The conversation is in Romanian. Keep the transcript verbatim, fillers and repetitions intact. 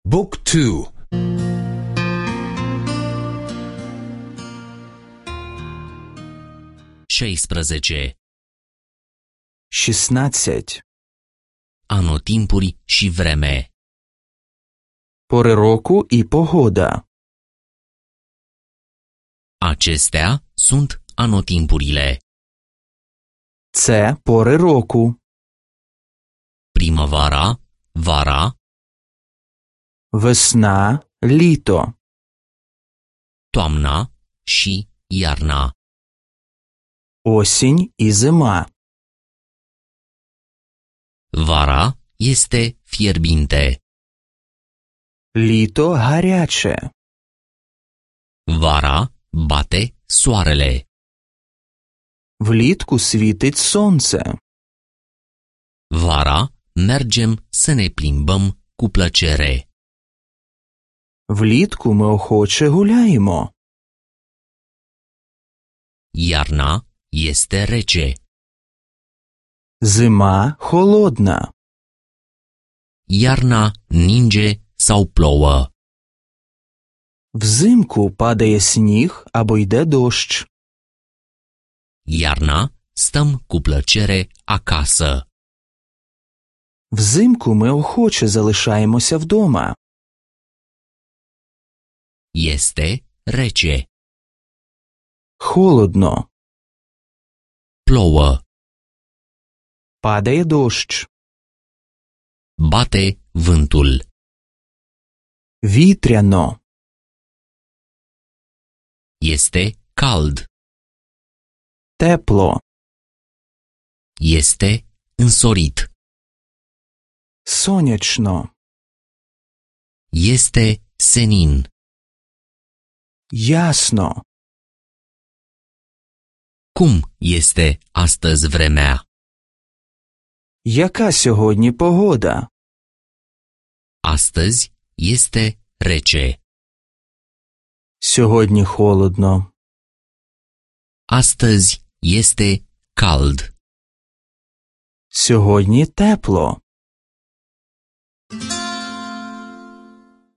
Book two. șaisprezece. шістнадцять. Anotimpuri și vreme. Пори року і погода. Acestea sunt anotimpurile. Це пори року. Primăvara, vara, Весна, літо. toamna și iarna. Осінь і зима. Vara este fierbinte. Літо гаряче. Vara bate soarele. Влітку світить сонце. Vara mergem să ne plimbăm cu plăcere. Влітку ми охоче гуляємо. Iarna este rece. Зима холодна. Iarna ninge sau plouă. Взимку падає сніг або йде дощ. Iarna stăm cu plăcere acasă. Взимку ми охоче залишаємося вдома. Este rece. Холодно. Plouă. Падає дощ. Bate vântul. Вітряно. Este cald. Тепло. Este însorit. Сонячно. Este senin. Ясно. Cum este astăzi vremea? Яка сьогодні погода? Astăzi este rece. Сьогодні холодно. Astăzi este cald. Сьогодні тепло.